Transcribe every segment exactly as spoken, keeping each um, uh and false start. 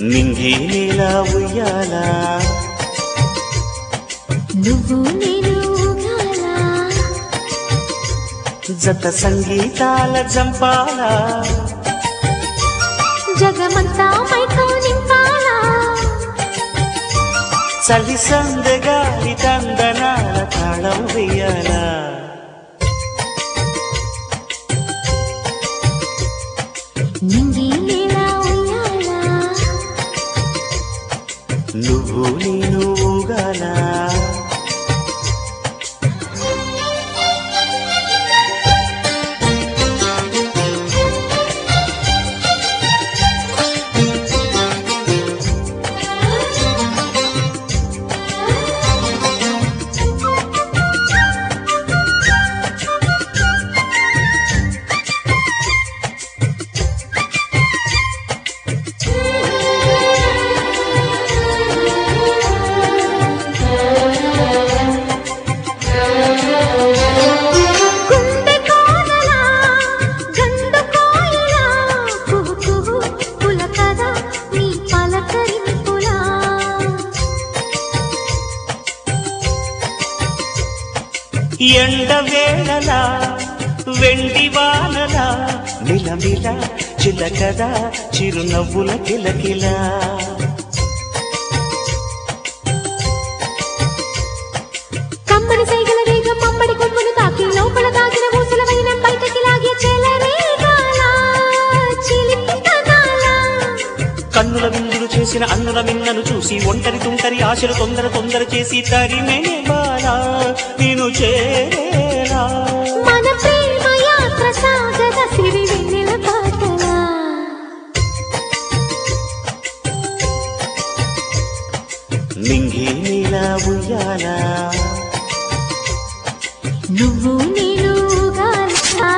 నింగి నీలా ఉయ్యాలా నువ్వు నేను ఊగాలా జత సంగీతాల జంపాలా జగమంతా మైకం నింపాలా చలి సందగాలి తందనాల తాళం వేయాలా నింగి నీలా ఉయ్యాలా నువ్వు నేను ఊగాలా ఎండ వేళలా వెండి వానలా నిలమిల చిలకదా చిరునవ్వుల కిలకిలా కమ్మడి సైగల వేగం మమ్మడి కొమ్మును తాకి లోపల తాకిన ఊసల వైనం బయటకి లాగే చెలరేగాల చిలిపితనాల కన్నుల విందులు చేసిన అన్నుల మిన్నను చూసి ఒంటరి తుంటరి ఆశలు తొందర తొందర చేసి తరిమే బాలా నేను చేరేలా మన ప్రేమ యాత్ర సాగద సిరి వెన్నెల పాటలా నింగి నీలా ఉయ్యాలా నువ్వు నేను ఊగాలా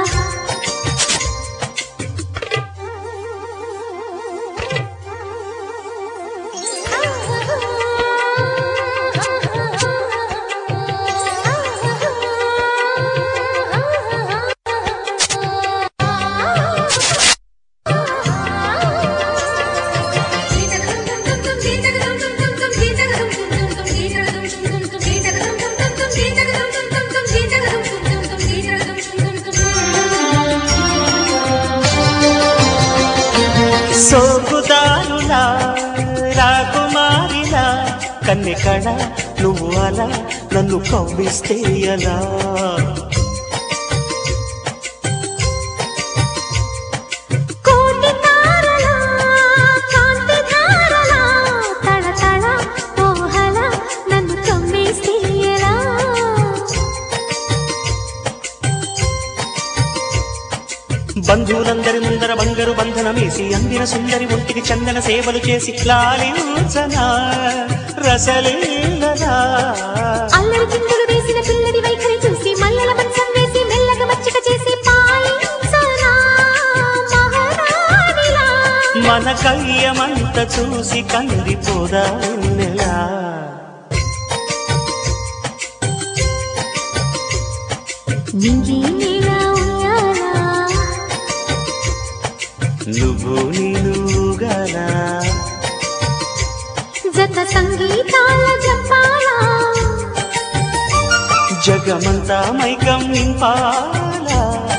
సోకుదారులా రాకుమారిలా కన్నెకళ నువ్వు అలా నన్ను కవ్విస్తే ఎలా కోటి తారల కాంతి ధారల తళతళ ఓహల నన్ను కమ్మేస్తే ఎలా బంధువులందరి ముందర బంగారు బంధనమేసి అందిన సుందరి ఒంటికి చందన సేవలు చేసి లాలించనా రసలీలలా అల్లరి చిందులు వేసిన పిల్లడి వైఖరి చూసి మల్లెల మంచం వేసి మెల్లగా మచ్చిక చేసి పాలించనా మహారాణిలా మన కయ్యమంత చూసి కందిపోదా నెలా నింగి నీలా ఉయ్యాలా నువ్వు నేను ఊగాలా జత సంగీతాల జపాలా జగమంతా మైకం నింపాలా